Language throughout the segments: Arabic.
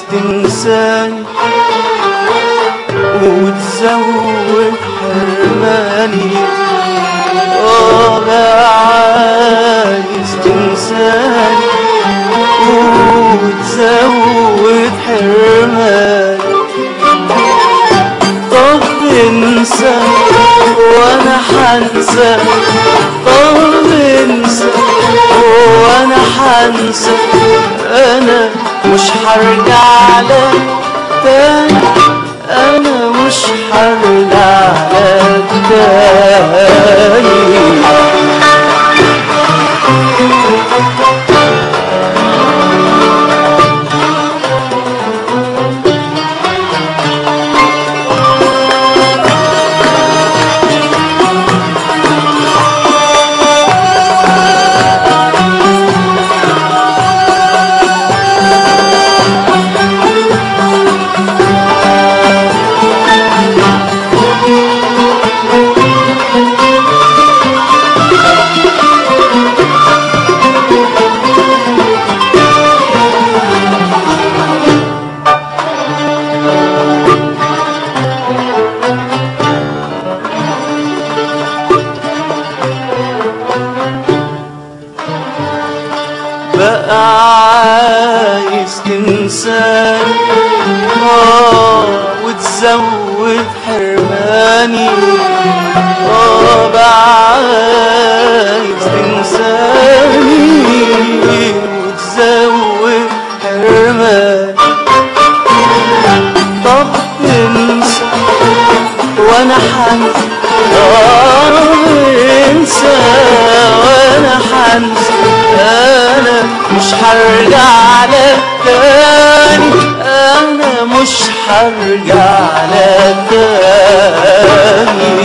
تنساني وتزود حرماني. عايز تنساني وتزود حرماني. طب انسى وانا حنسى، طب انسى وانا حنسى. انا مش هرجع لك تاني، انا مش هرجع لك تاني. بقى عايز تنساني وتزود حرماني. بقى عايز تنساني وتزود حرماني. طب انسى وانا حنسى، انسى وانا حنسى. انا مش هرجع لك تاني، انا مش هرجع لك تاني.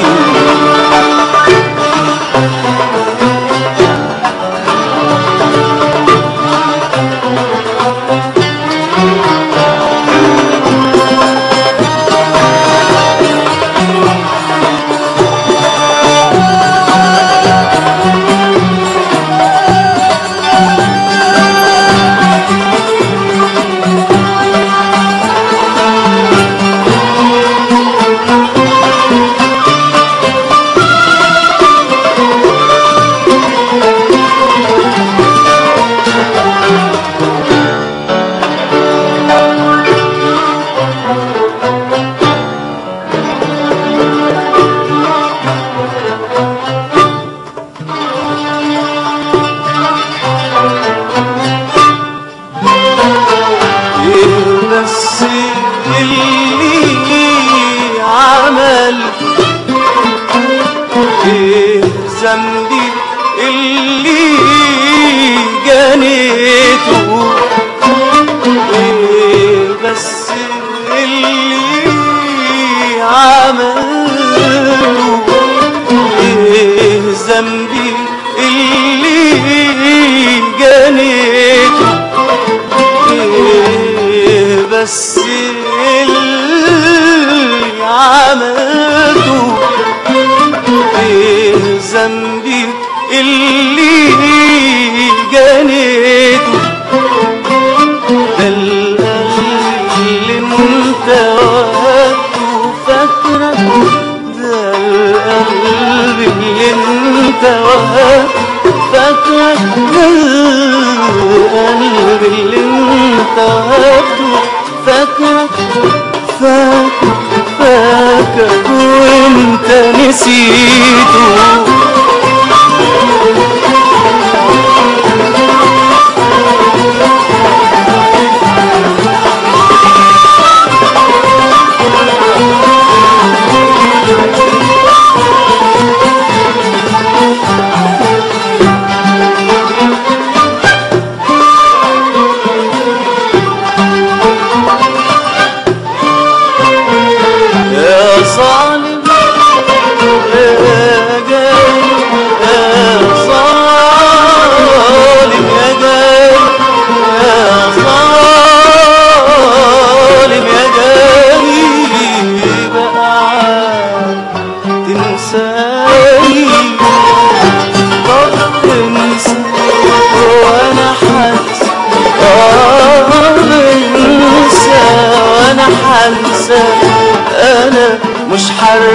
بس اللي عمل ذنبي اللي جنيته. بس اللي عمله ذنبي اللي جنيته. بس اللي عملته ذنبي اللي جنيته. ده القلب اللي انت وهبته فاكرك، ده القلب اللي انت وهبته فاكرك، ده القلب اللي انت وهبته فاكرك. فاكر وانت نسيته. يا ظالم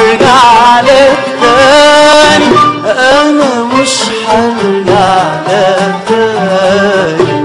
هرجع لك تاني، انا مش هرجع لك تاني.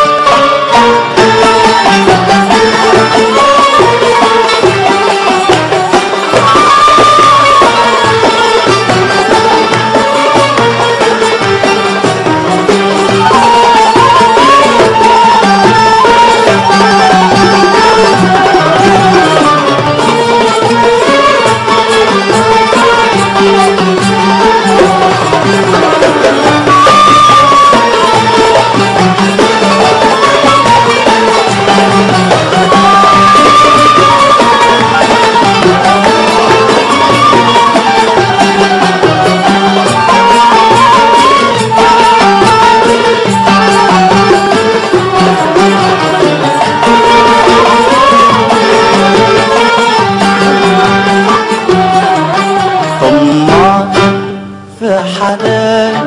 حنان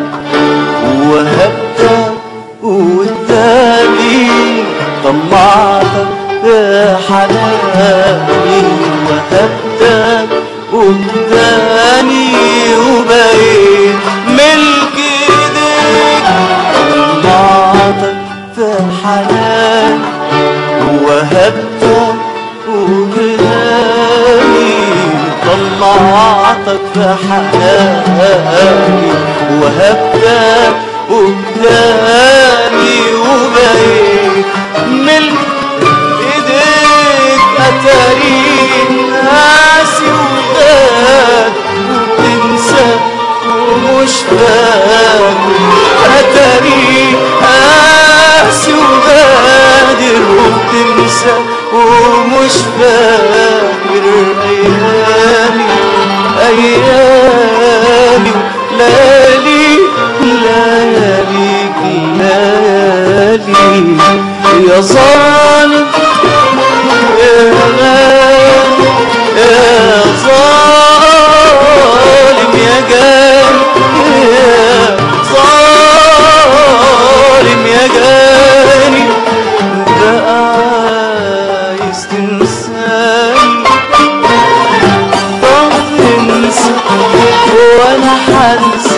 وهبتك واداني، طمعتك يا حناني وهبتك واداني، وبقيت ملك ايديك. طمعتك في حنان وهبتك واداني، طلعتك في حناني وهبتك واداني، وبقيت ملك ايديك. اتاريك قاسي وغاد وبتنسى ومش فاكر، اتاريك قاسي وغادر وبتنسى ومش فاكر. ايامي ايامي ليالي لياليك ليالي، يا ظالم يا غالي يا ظالم يا جاني، يا ظالم يا جاني. بقى عايز تنساني، طب انسى وانا حنسى